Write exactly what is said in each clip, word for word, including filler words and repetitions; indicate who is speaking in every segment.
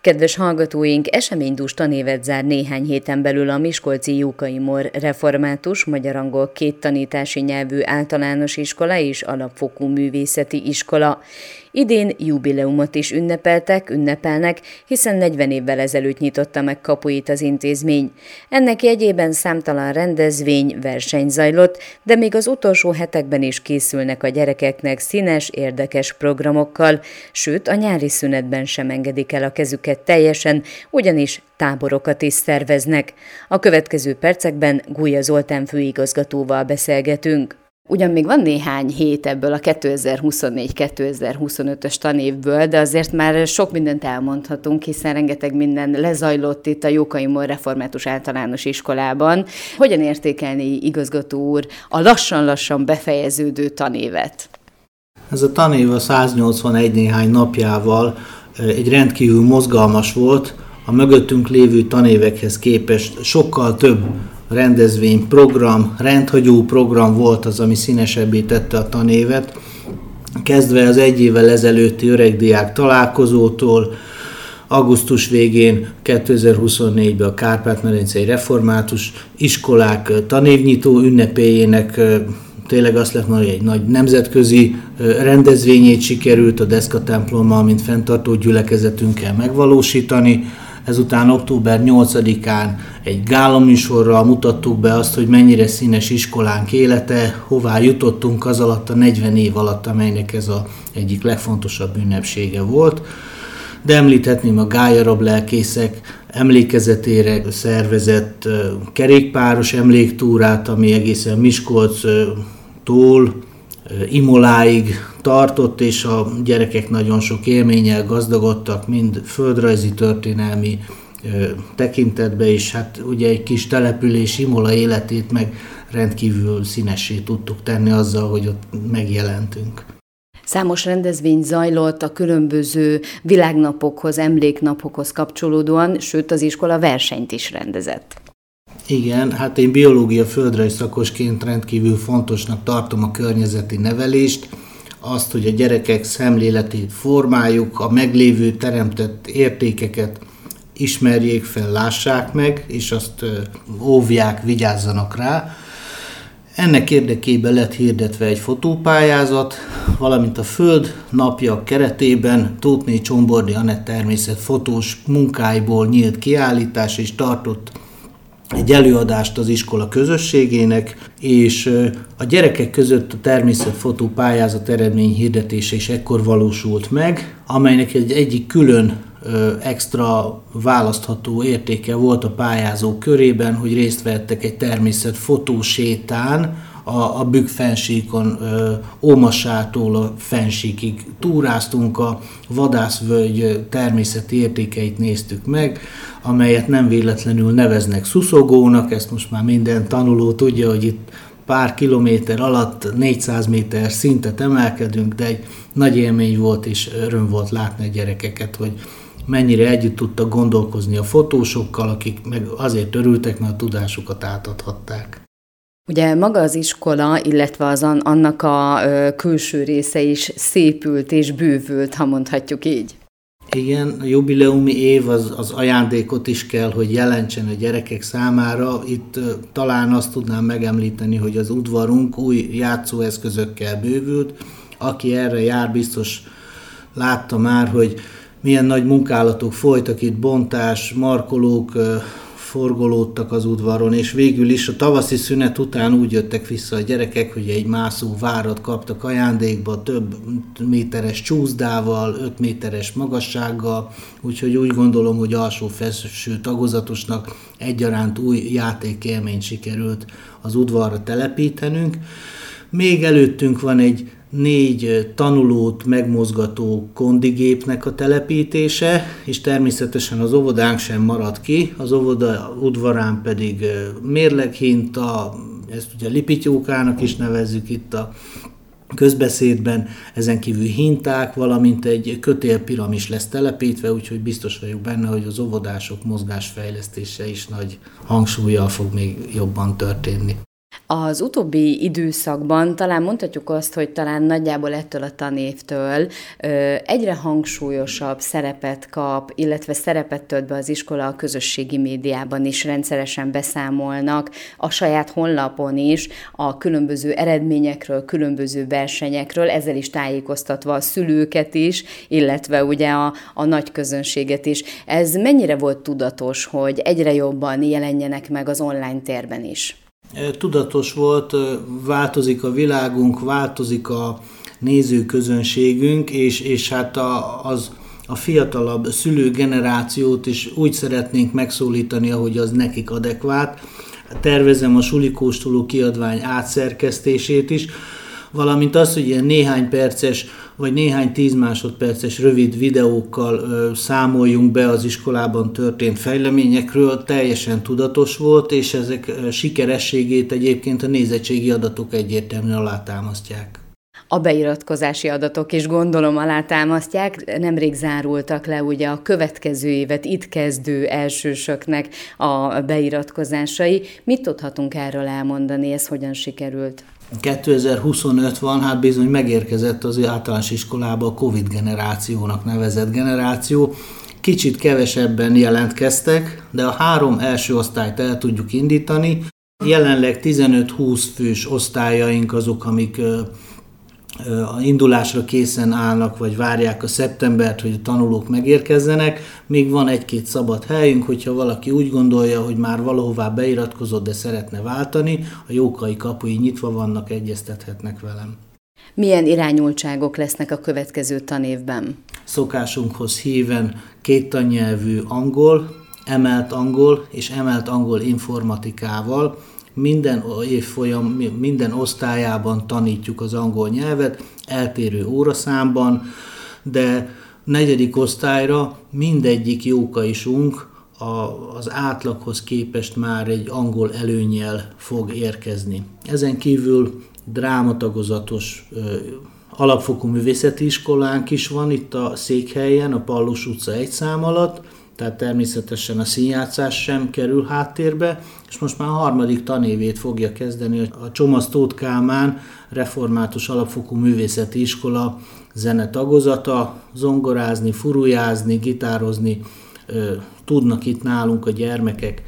Speaker 1: Kedves hallgatóink, eseménydús tanévet zár néhány héten belül a miskolci Jókai Mór Református magyar-angol két tanítási nyelvű általános iskola és alapfokú művészeti iskola. Idén jubileumot is ünnepeltek, ünnepelnek, hiszen negyven évvel ezelőtt nyitotta meg kapuit az intézmény. Ennek jegyében számtalan rendezvény, verseny zajlott, de még az utolsó hetekben is készülnek a gyerekeknek színes, érdekes programokkal, sőt a nyári szünetben sem engedik el a kezüket teljesen, ugyanis táborokat is szerveznek. A következő percekben Gúlya Zoltán főigazgatóval beszélgetünk. Ugyan még van néhány hét ebből a kétezer-huszonnégy kétezer-huszonötös tanévből, de azért már sok mindent elmondhatunk, hiszen rengeteg minden lezajlott itt a Jókai Mór Református Általános Iskolában. Hogyan értékelni, igazgató úr, a lassan-lassan befejeződő tanévet?
Speaker 2: Ez a tanév a száznyolcvanegy néhány napjával egy rendkívül mozgalmas volt, a mögöttünk lévő tanévekhez képest sokkal több rendezvény, program, rendhagyó program volt az, ami színesebbé tette a tanévet. Kezdve az egy évvel ezelőtti öregdiák találkozótól, augusztus végén kétezer-huszonnégyben a Kárpát-medencei Református Iskolák tanévnyitó ünnepéjének tényleg azt lehet mondani, hogy egy nagy nemzetközi rendezvényét sikerült a Deszka templommal, mint fenntartó gyülekezetünkkel megvalósítani. Ezután október nyolcadikán egy gálaműsorral mutattuk be azt, hogy mennyire színes iskolánk élete, hová jutottunk az alatt a negyven év alatt, amelynek ez az egyik legfontosabb ünnepsége volt. De említhetném a gályarab lelkészek emlékezetére szervezett kerékpáros emléktúrát, ami egészen Miskolctól Imoláig tartott, és a gyerekek nagyon sok élménnyel gazdagodtak, mind földrajzi, történelmi tekintetbe is. Hát ugye egy kis település Imola életét meg rendkívül színessé tudtuk tenni azzal, hogy ott megjelentünk.
Speaker 1: Számos rendezvény zajlott a különböző világnapokhoz, emléknapokhoz kapcsolódóan, sőt az iskola versenyt is rendezett.
Speaker 2: Igen, hát én biológia földrajz szakosként rendkívül fontosnak tartom a környezeti nevelést, azt, hogy a gyerekek szemléletét formáljuk, a meglévő teremtett értékeket ismerjék fel, lássák meg, és azt óvják, vigyázzanak rá. Ennek érdekében lett hirdetve egy fotópályázat, valamint a Föld napja keretében Tóthné Csombordi Anett természetfotós munkáiból nyílt kiállítás, és tartott egy előadást az iskola közösségének, és a gyerekek között a természetfotó pályázat eredmény hirdetése is ekkor valósult meg, amelynek egy egyik külön extra választható értéke volt a pályázók körében, hogy részt vettek egy természetfotó sétán, a, a Bükk-fennsíkon, Ómassától a Fennsíkig túráztunk, a vadászvölgy természeti értékeit néztük meg, amelyet nem véletlenül neveznek szuszogónak, ezt most már minden tanuló tudja, hogy itt pár kilométer alatt négyszáz méter szintet emelkedünk, de egy nagy élmény volt, és öröm volt látni a gyerekeket, hogy mennyire együtt tudtak gondolkozni a fotósokkal, akik meg azért örültek, mert a tudásukat átadhatták.
Speaker 1: Ugye maga az iskola, illetve az annak a külső része is szépült és bővült, ha mondhatjuk így.
Speaker 2: Igen, a jubileumi év az, az ajándékot is kell, hogy jelentsen a gyerekek számára. Itt talán azt tudnám megemlíteni, hogy az udvarunk új játszóeszközökkel bővült. Aki erre jár, biztos látta már, hogy milyen nagy munkálatok folytak itt, bontás, markolók forgolódtak az udvaron, és végül is a tavaszi szünet után úgy jöttek vissza a gyerekek, hogy egy mászó várat kaptak ajándékba, több méteres csúszdával, öt méteres magassággal, úgyhogy úgy gondolom, hogy alsó-felső tagozatosnak egyaránt új játékélményt sikerült az udvarra telepítenünk. Még előttünk van egy négy tanulót megmozgató kondigépnek a telepítése, és természetesen az óvodánk sem marad ki, az óvoda udvarán pedig mérleghinta, ezt ugye lipityókának is nevezzük itt a közbeszédben, ezen kívül hinták, valamint egy kötélpiramis lesz telepítve, úgyhogy biztos vagyok benne, hogy az óvodások mozgásfejlesztése is nagy hangsúllyal fog még jobban történni.
Speaker 1: Az utóbbi időszakban talán mondhatjuk azt, hogy talán nagyjából ettől a tanévtől egyre hangsúlyosabb szerepet kap, illetve szerepet tölt be az iskola a közösségi médiában is, rendszeresen beszámolnak, a saját honlapon is a különböző eredményekről, különböző versenyekről, ezzel is tájékoztatva a szülőket is, illetve ugye a, a nagy közönséget is. Ez mennyire volt tudatos, hogy egyre jobban jelenjenek meg az online térben is?
Speaker 2: Tudatos volt, változik a világunk, változik a nézőközönségünk, és, és hát a, az, a fiatalabb szülőgenerációt is úgy szeretnénk megszólítani, ahogy az nekik adekvát. Tervezem a sulikóstoló kiadvány átszerkesztését is, valamint az, hogy ilyen néhány perces vagy néhány tíz másodperces rövid videókkal ö, számoljunk be az iskolában történt fejleményekről, teljesen tudatos volt, és ezek ö, sikerességét egyébként a nézettségi adatok egyértelműen alátámasztják.
Speaker 1: A beiratkozási adatok is gondolom alátámasztják. Nemrég zárultak le ugye a következő évet itt kezdő elsősöknek a beiratkozásai. Mit tudhatunk erről elmondani, ez hogyan sikerült?
Speaker 2: kétezer-huszonöt van, hát bizony megérkezett az általános iskolába a Covid generációnak nevezett generáció. Kicsit kevesebben jelentkeztek, de a három első osztályt el tudjuk indítani. Jelenleg tizenöt-húsz fős osztályaink azok, amik a indulásra készen állnak, vagy várják a szeptembert, hogy a tanulók megérkezzenek. Még van egy-két szabad helyünk, hogyha valaki úgy gondolja, hogy már valahová beiratkozott, de szeretne váltani, a Jókai kapui nyitva vannak, egyeztethetnek velem.
Speaker 1: Milyen irányultságok lesznek a következő tanévben?
Speaker 2: Szokásunkhoz híven két tannyelvű angol, emelt angol és emelt angol informatikával. Minden évfolyam, minden osztályában tanítjuk az angol nyelvet, eltérő óraszámban, de negyedik osztályra mindegyik jókaisunk az átlaghoz képest már egy angol előnnyel fog érkezni. Ezen kívül drámatagozatos alapfokú művészeti iskolánk is van itt a Székhelyen, a Pallós utca egy szám alatt, tehát természetesen a színjátszás sem kerül háttérbe, és most már a harmadik tanévét fogja kezdeni a Csomasz Tóth Kálmán Református Alapfokú Művészeti Iskola zenetagozata. Zongorázni, furujázni, gitározni tudnak itt nálunk a gyermekek.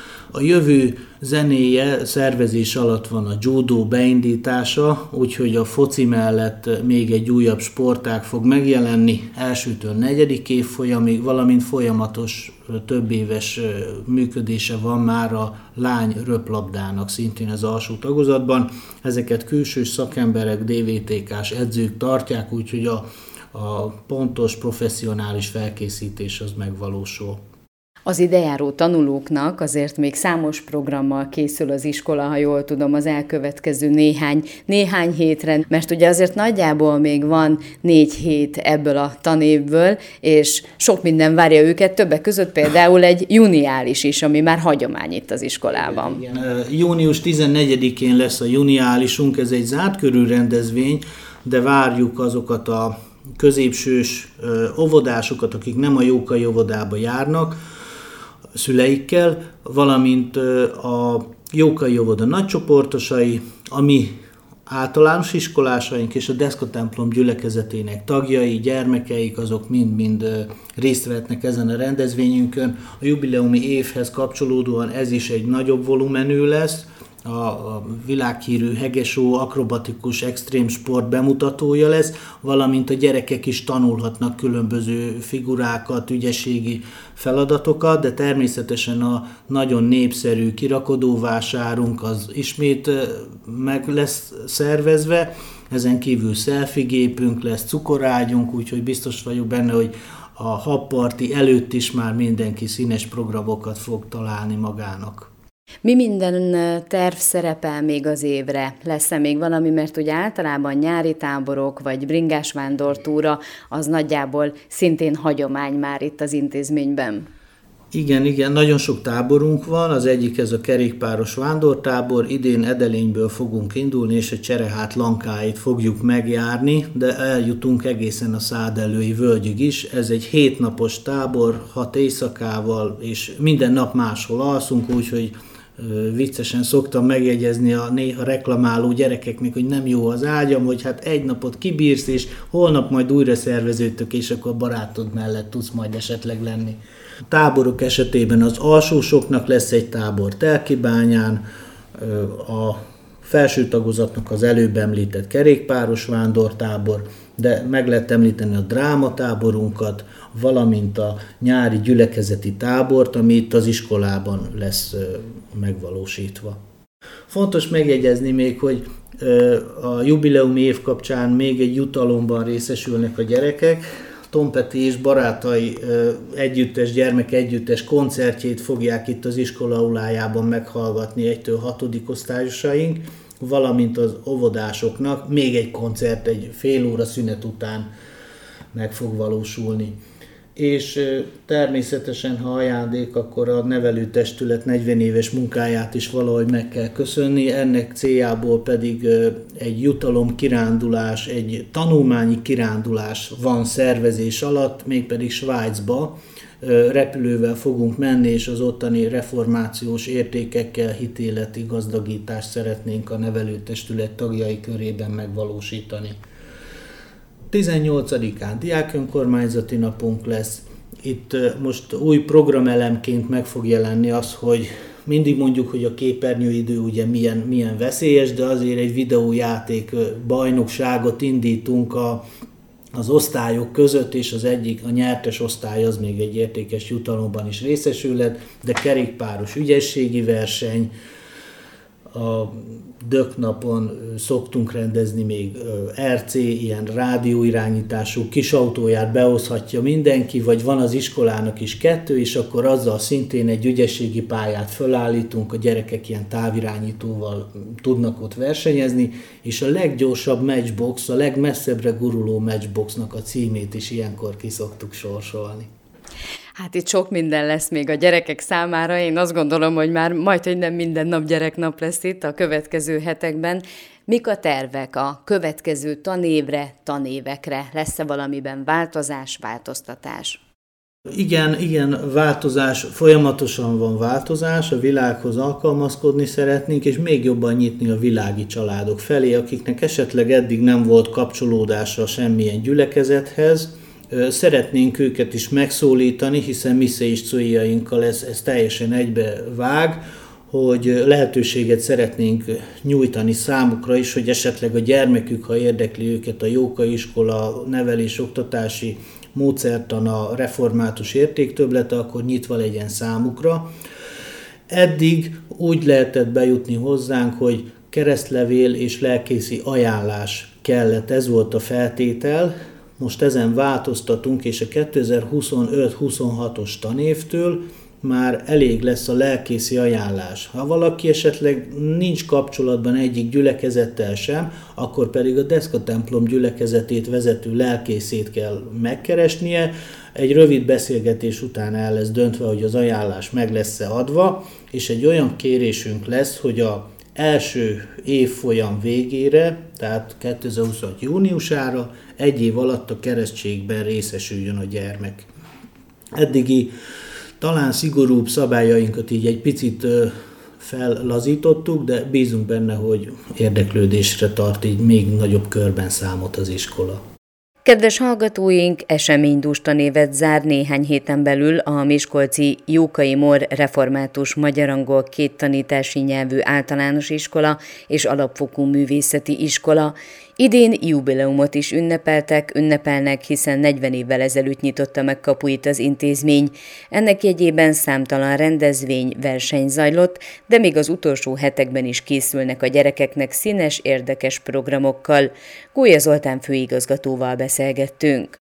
Speaker 2: A jövő zenéje szervezés alatt van a judó beindítása, úgyhogy a foci mellett még egy újabb sportág fog megjelenni elsőtől negyedik évfolyamig, valamint folyamatos több éves működése van már a lány röplabdának, szintén az alsó tagozatban. Ezeket külsős szakemberek, dé vé té ká-s edzők tartják, úgyhogy a, a pontos, professzionális felkészítés az megvalósul.
Speaker 1: Az idejáró tanulóknak azért még számos programmal készül az iskola, ha jól tudom, az elkövetkező néhány, néhány hétre, mert ugye azért nagyjából még van négy hét ebből a tanévből, és sok minden várja őket, többek között például egy juniális is, ami már hagyomány itt az iskolában.
Speaker 2: Igen, igen. június tizennegyedikén lesz a juniálisunk, ez egy zárt körű rendezvény, de várjuk azokat a középsős óvodásokat, akik nem a Jókai óvodába járnak, szüleikkel, valamint a Jókai óvoda nagycsoportosai, ami általános iskolásaink és a Deszkatemplom gyülekezetének tagjai, gyermekeik, azok mind-mind részt vehetnek ezen a rendezvényünkön. A jubileumi évhez kapcsolódóan ez is egy nagyobb volumenű lesz. A világhírű Hegesó akrobatikus extrém sport bemutatója lesz, valamint a gyerekek is tanulhatnak különböző figurákat, ügyességi feladatokat, de természetesen a nagyon népszerű kirakodóvásárunk az ismét meg lesz szervezve, ezen kívül selfie gépünk lesz, cukorágyunk, úgyhogy biztos vagyok benne, hogy a habparti előtt is már mindenki színes programokat fog találni magának.
Speaker 1: Mi minden terv szerepel még az évre? Lesz-e még valami, mert ugye általában nyári táborok vagy bringás vándortúra az nagyjából szintén hagyomány már itt az intézményben?
Speaker 2: Igen, igen, nagyon sok táborunk van, az egyik ez a kerékpáros vándortábor, idén Edelényből fogunk indulni, és a Cserehát Lankáit fogjuk megjárni, de eljutunk egészen a Szádelői völgyig is. Ez egy hétnapos tábor, hat éjszakával, és minden nap máshol alszunk, úgyhogy Viccesen szoktam megjegyezni a néha reklamáló gyerekeknek, hogy nem jó az ágyam, hogy hát egy napot kibírsz, és holnap majd újra szerveződtök, és akkor barátod mellett tudsz majd esetleg lenni. A táborok esetében az alsósoknak lesz egy tábor Telkibányán, a felső tagozatnak az előbb említett kerékpáros vándortábor, de meg lehet említeni a drámatáborunkat, valamint a nyári gyülekezeti tábort, ami itt az iskolában lesz megvalósítva. Fontos megjegyezni még, hogy a jubileumi év kapcsán még egy jutalomban részesülnek a gyerekek. Tom Peti és barátai együttes, gyermek együttes koncertjét fogják itt az iskola aulájában meghallgatni egytől hatodik osztályosaink, valamint az óvodásoknak még egy koncert egy fél óra szünet után meg fog valósulni. És természetesen, ha ajándék, akkor a nevelőtestület negyven éves munkáját is valahogy meg kell köszönni, ennek céljából pedig egy jutalom kirándulás, egy tanulmányi kirándulás van szervezés alatt, mégpedig Svájcba. Repülővel fogunk menni, és az ottani reformációs értékekkel hitéleti gazdagítást szeretnénk a nevelőtestület tagjai körében megvalósítani. tizennyolcadikán diákönkormányzati napunk lesz. Itt most új programelemként meg fog jelenni az, hogy mindig mondjuk, hogy a képernyőidő ugye milyen, milyen veszélyes, de azért egy videójáték bajnokságot indítunk a, az osztályok között, és az egyik, a nyertes osztály az még egy értékes jutalomban is részesülhet, de kerékpáros ügyességi verseny, a döknapon szoktunk rendezni még er cé, ilyen rádióirányítású kis autóját behozhatja mindenki, vagy van az iskolának is kettő, és akkor azzal szintén egy ügyességi pályát fölállítunk, a gyerekek ilyen távirányítóval tudnak ott versenyezni, és a leggyorsabb matchbox, a legmesszebbre guruló matchboxnak a címét is ilyenkor ki szoktuk sorsolni.
Speaker 1: Hát itt sok minden lesz még a gyerekek számára. Én azt gondolom, hogy már majdhogy nem minden nap gyereknap lesz itt a következő hetekben. Mik a tervek a következő tanévre, tanévekre? Lesz-e valamiben változás, változtatás?
Speaker 2: Igen, igen, változás, folyamatosan van változás, a világhoz alkalmazkodni szeretnénk, és még jobban nyitni a világi családok felé, akiknek esetleg eddig nem volt kapcsolódása semmilyen gyülekezethez. Szeretnénk őket is megszólítani, hiszen Mise és céljainkkal ez, ez teljesen egybe vág, hogy lehetőséget szeretnénk nyújtani számukra is, hogy esetleg a gyermekük, ha érdekli őket a Jókai iskola nevelés-oktatási módszertan, a református értéktöblete, akkor nyitva legyen számukra. Eddig úgy lehetett bejutni hozzánk, hogy keresztlevél és lelkészi ajánlás kellett, ez volt a feltétel. Most ezen változtatunk, és a kétezer-huszonöt huszonhatos tanévtől már elég lesz a lelkészi ajánlás. Ha valaki esetleg nincs kapcsolatban egyik gyülekezettel sem, akkor pedig a Deszka templom gyülekezetét vezető lelkészét kell megkeresnie. Egy rövid beszélgetés után el lesz döntve, hogy az ajánlás meg lesz-e adva, és egy olyan kérésünk lesz, hogy a első évfolyam végére, tehát kétezer-huszonhat júniusára egy év alatt a keresztségben részesüljön a gyermek. Eddigi talán szigorúbb szabályainkat így egy picit fellazítottuk, de bízunk benne, hogy érdeklődésre tart így még nagyobb körben számot az iskola.
Speaker 1: Kedves hallgatóink, eseménydús tanévet zár néhány héten belül a miskolci Jókai Mór Református Magyar-Angol két tanítási nyelvű általános iskola és alapfokú művészeti iskola. Idén jubileumot is ünnepeltek, ünnepelnek, hiszen negyven évvel ezelőtt nyitotta meg kapuit az intézmény. Ennek jegyében számtalan rendezvény, verseny zajlott, de még az utolsó hetekben is készülnek a gyerekeknek színes, érdekes programokkal. Gólya Zoltán főigazgatóval beszélgettünk.